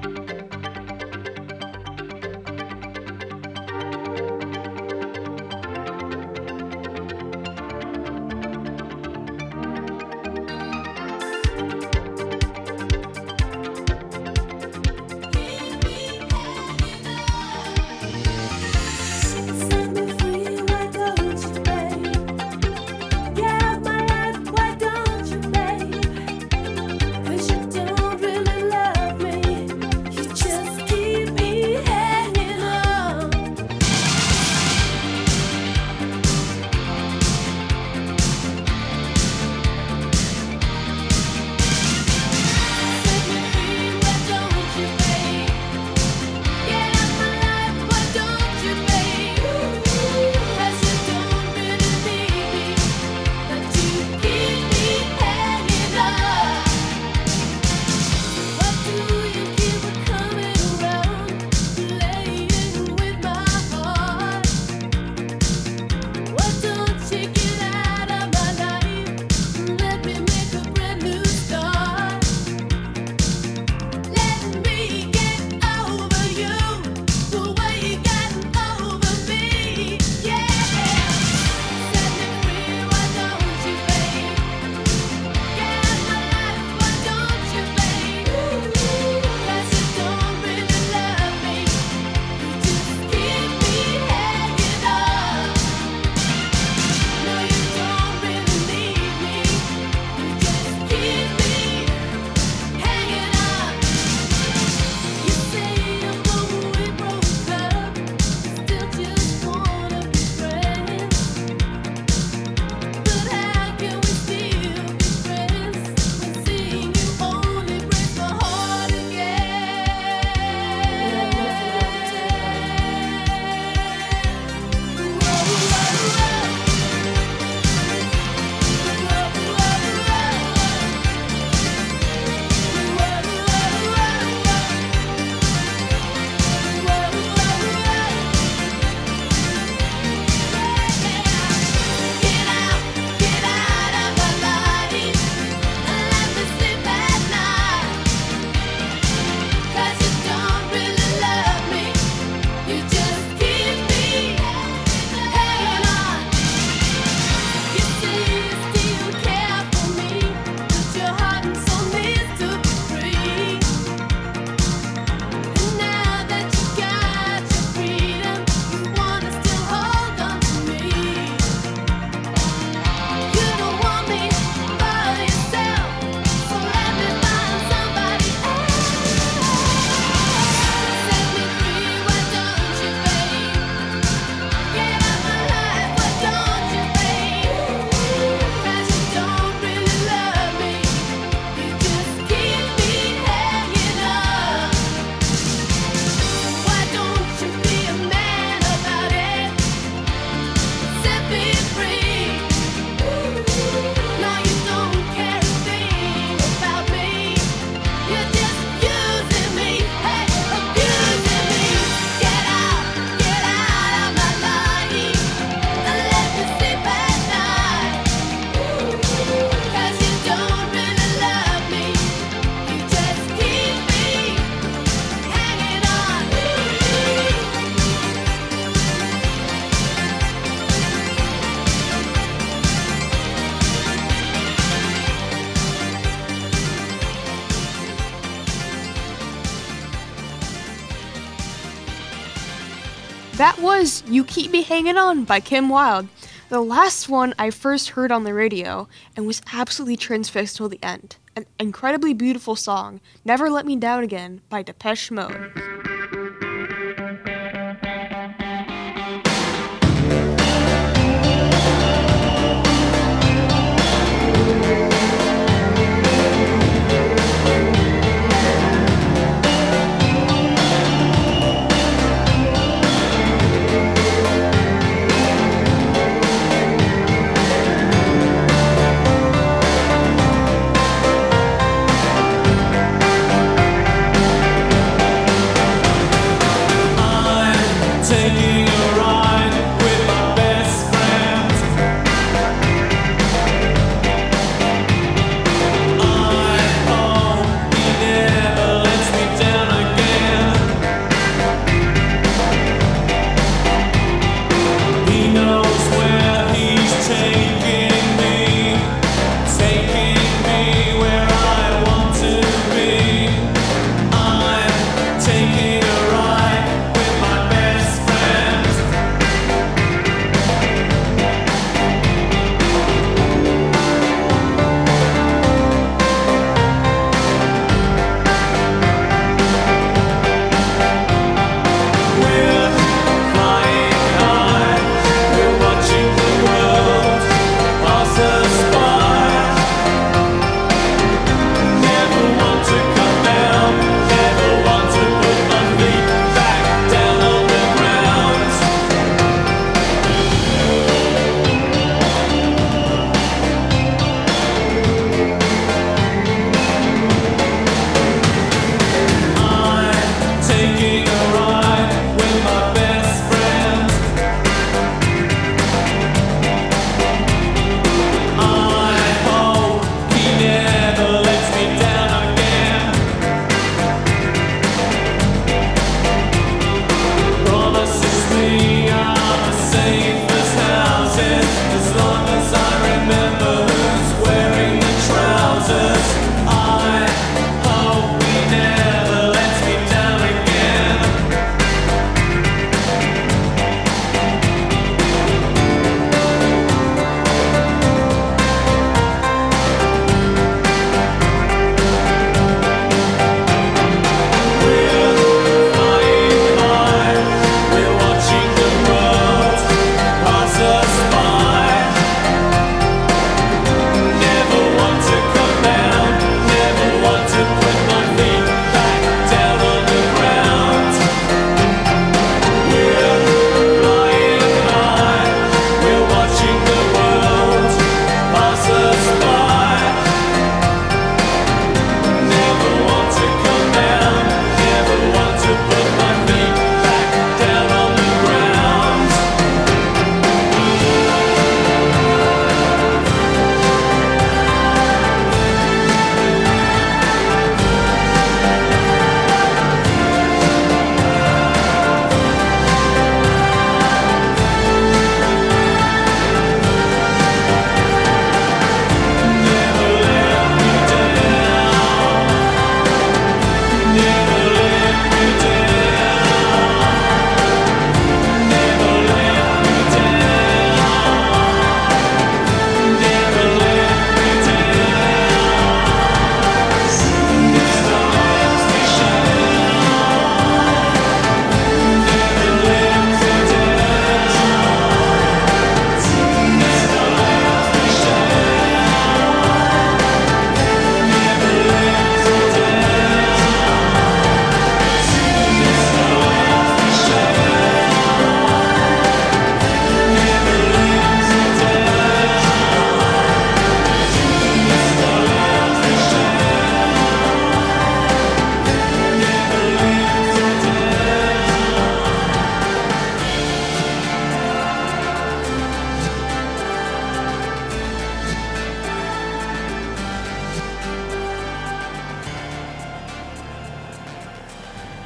That was You Keep Me Hanging On by Kim Wilde, the last one I first heard on the radio and was absolutely transfixed till the end. An incredibly beautiful song, Never Let Me Down Again by Depeche Mode.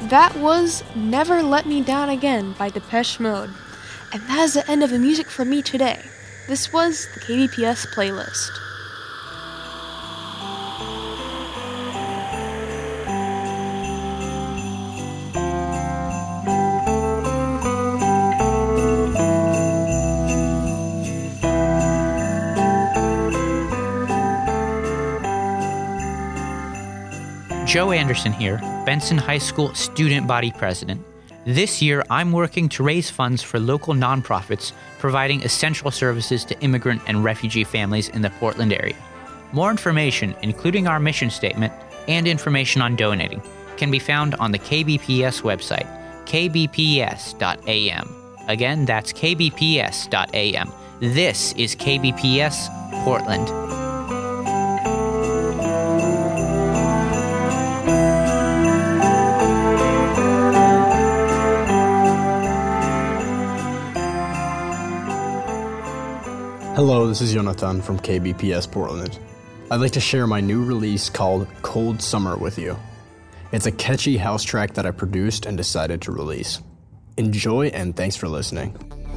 That was Never Let Me Down Again by Depeche Mode. And that is the end of the music for me today. This was the K B P S playlist. Joe Anderson here, Benson High School Student Body President. This year, I'm working to raise funds for local nonprofits providing essential services to immigrant and refugee families in the Portland area. More information, including our mission statement and information on donating, can be found on the K B P S website, k b p s dot a m. Again, that's k b p s dot a m. This is K B P S Portland. Hello, this is Jonathan from K B P S Portland. I'd like to share my new release called Cold Summer with you. It's a catchy house track that I produced and decided to release. Enjoy and thanks for listening.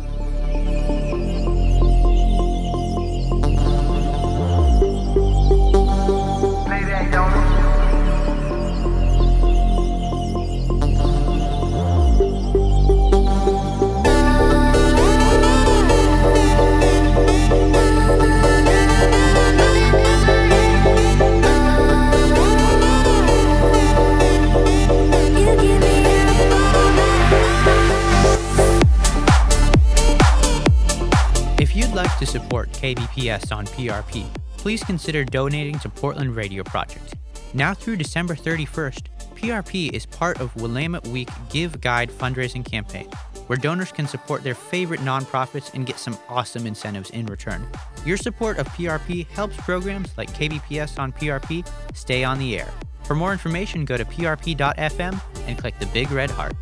To support K B P S on P R P, please consider donating to Portland Radio Project. Now through December thirty-first, P R P is part of Willamette Week Give Guide fundraising campaign, where donors can support their favorite nonprofits and get some awesome incentives in return. Your support of P R P helps programs like K B P S on P R P stay on the air. For more information, go to p r p dot f m and click the big red heart.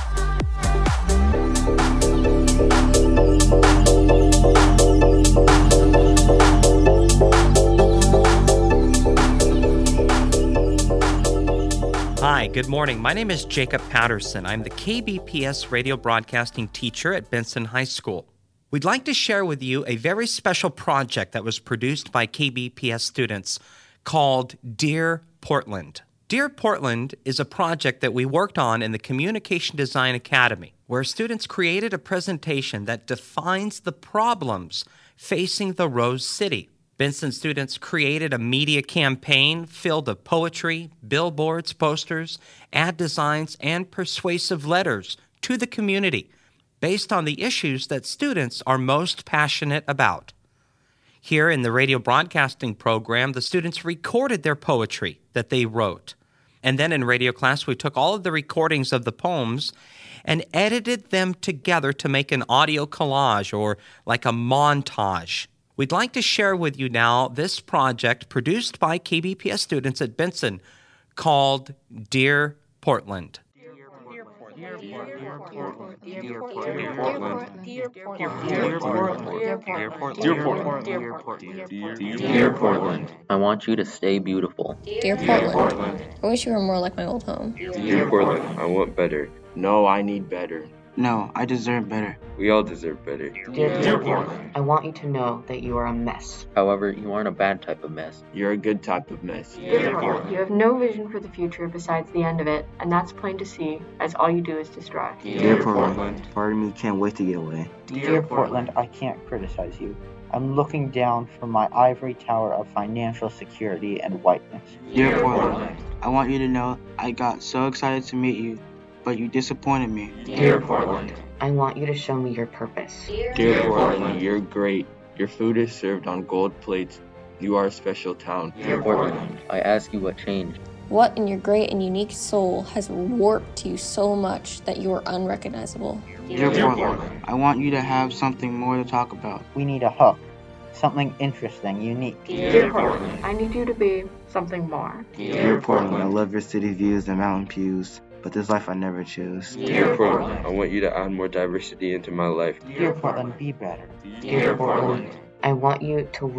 Hi, good morning. My name is Jacob Patterson. I'm the K B P S radio broadcasting teacher at Benson High School. We'd like to share with you a very special project that was produced by K B P S students called Dear Portland. Dear Portland is a project that we worked on in the Communication Design Academy, where students created a presentation that defines the problems facing the Rose City. Benson students created a media campaign filled with poetry, billboards, posters, ad designs, and persuasive letters to the community based on the issues that students are most passionate about. Here in the radio broadcasting program, the students recorded their poetry that they wrote. And then in radio class, we took all of the recordings of the poems and edited them together to make an audio collage or like a montage. We'd like to share with you now this project produced by K B P S students at Benson called Dear Portland. Dear Portland. Dear Portland. Dear Portland. Dear Portland. Dear Portland. Dear Portland. Dear Portland, I want you to stay beautiful. Dear Portland, I wish you were more like my old home. Dear Portland, I want better. No, I need better. No, I deserve better. We all deserve better. Dear, Dear Portland, I want you to know that you are a mess. However, you aren't a bad type of mess. You're a good type of mess. Dear Portland, you have no vision for the future besides the end of it, and that's plain to see, as all you do is destroy. Dear, Dear Portland, Portland, part of me can't wait to get away. Dear, Dear Portland, I can't criticize you. I'm looking down from my ivory tower of financial security and whiteness. Dear, Dear Portland, Portland, I want you to know I got so excited to meet you, but you disappointed me. Dear Portland, I want you to show me your purpose. Dear, Dear Portland, Portland, you're great. Your food is served on gold plates. You are a special town. Dear Portland, I ask you what changed. What in your great and unique soul has warped you so much that you are unrecognizable? Dear, Dear Portland, Portland, I want you to have something more to talk about. We need a hook. Something interesting, unique. Dear, Dear Portland, Portland, I need you to be something more. Dear, Dear Portland, I love your city views and mountain pews, but this life I never choose. Dear, Dear Portland, I want you to add more diversity into my life. Dear Portland, be better. Dear, Dear Portland, I want you to look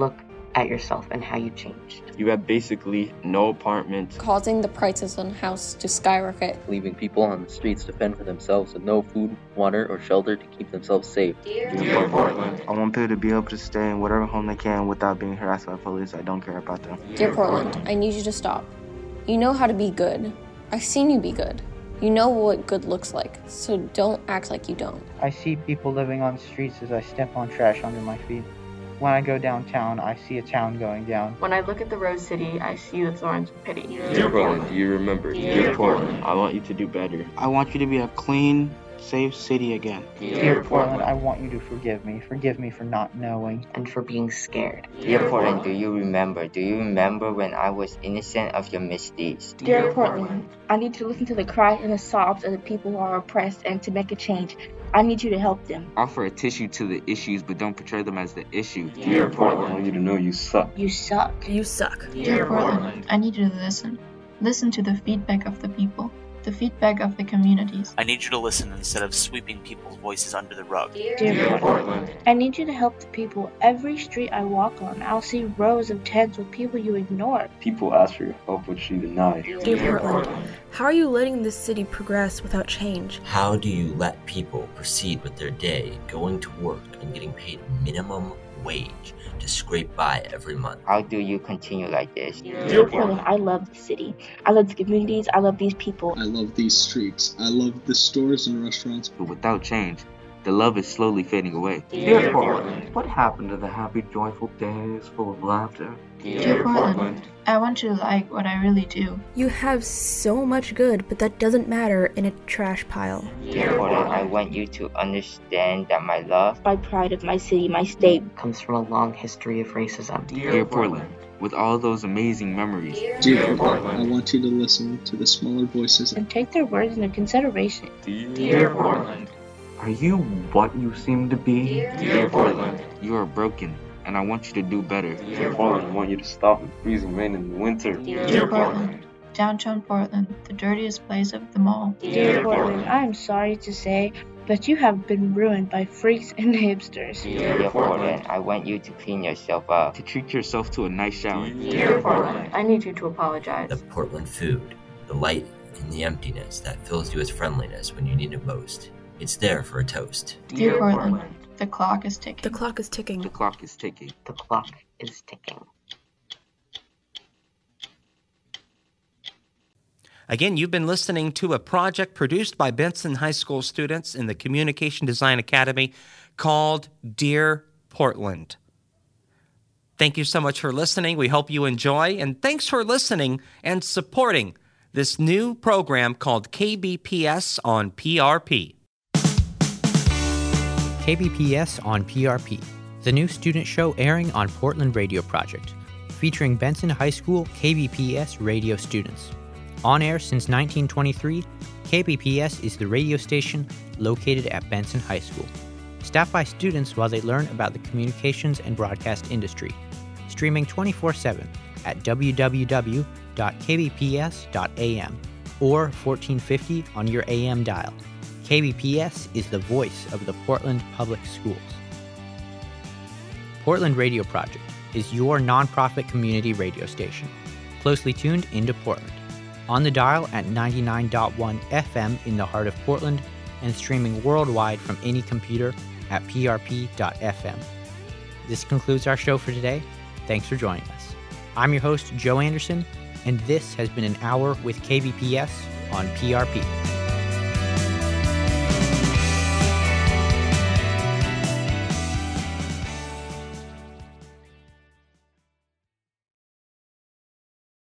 at yourself and how you changed. You have basically no apartment, causing the prices on houses to skyrocket, leaving people on the streets to fend for themselves with no food, water, or shelter to keep themselves safe. Dear, Dear Portland. I want people to be able to stay in whatever home they can without being harassed by police. I don't care about them. Dear Portland, I need you to stop. You know how to be good. I've seen you be good. You know what good looks like, so don't act like you don't. I see people living on the streets as I step on trash under my feet. When I go downtown, I see a town going down. When I look at the Rose City, I see the thorns of pity. Dear Portland, do you remember? Dear, Dear Portland, I want you to do better. I want you to be a clean, safe city again. Dear, Dear Portland, I want you to forgive me. Forgive me for not knowing. And for being scared. Dear Portland, do you remember? Do you remember when I was innocent of your misdeeds? Dear, Dear Portland, I need you to listen to the cries and the sobs of the people who are oppressed and to make a change. I need you to help them. Offer a tissue to the issues, but don't portray them as the issue. Dear, Dear Portland, Portland, I want you to know you suck. You suck. You suck. Dear, Dear Portland, Portland, I need you to listen. Listen to the feedback of the people. The feedback of the communities. I need you to listen instead of sweeping people's voices under the rug. Dear, Dear Portland, I need you to help the people. Every street I walk on, I'll see rows of tents with people you ignore. People ask for your help, which you deny. Dear, Dear Portland, how are you letting this city progress without change? How do you let people proceed with their day, going to work and getting paid minimum wage to scrape by every month? How do you continue like this? Dear Portland, I love the city. I love the communities. I love these people. I love these streets. I love the stores and restaurants. But without change, the love is slowly fading away. Dear, Dear Portland, Portland, what happened to the happy, joyful days full of laughter? Dear, Dear Portland, Portland, I want you to like what I really do. You have so much good, but that doesn't matter in a trash pile. Dear Portland, I want you to understand that my love, my pride of my city, my state, comes from a long history of racism. Dear, Dear Portland, with all those amazing memories. Dear, Dear Portland, I want you to listen to the smaller voices and take their words into consideration. Dear, Dear Portland, are you what you seem to be? Dear, Dear Portland, you are broken, and I want you to do better. Dear Portland, I want you to stop the freezing rain in the winter. Dear, Dear Portland, downtown Portland, the dirtiest place of them all. Dear, Dear Portland, I am sorry to say, but you have been ruined by freaks and hipsters. Dear, Dear Portland, I want you to clean yourself up. To treat yourself to a nice shower. Dear, Dear Portland, I need you to apologize. The Portland food, the light in the emptiness that fills you with friendliness when you need it most. It's there for a toast. Dear, Dear Portland, Portland, the clock is ticking. The clock is ticking. The clock is ticking. The clock is ticking. Again, you've been listening to a project produced by Benson High School students in the Communication Design Academy called Dear Portland. Thank you so much for listening. We hope you enjoy, and thanks for listening and supporting this new program called K B P S on P R P. K B P S on P R P, the new student show airing on Portland Radio Project, featuring Benson High School K B P S radio students. On air since nineteen twenty-three, K B P S is the radio station located at Benson High School. Staffed by students while they learn about the communications and broadcast industry. Streaming twenty-four seven at w w w dot k b p s dot a m or fourteen fifty on your A M dial. K B P S is the voice of the Portland Public Schools. Portland Radio Project is your nonprofit community radio station, closely tuned into Portland. On the dial at ninety-nine point one F M in the heart of Portland and streaming worldwide from any computer at p r p dot f m. This concludes our show for today. Thanks for joining us. I'm your host, Joe Anderson, and this has been an hour with K B P S on P R P.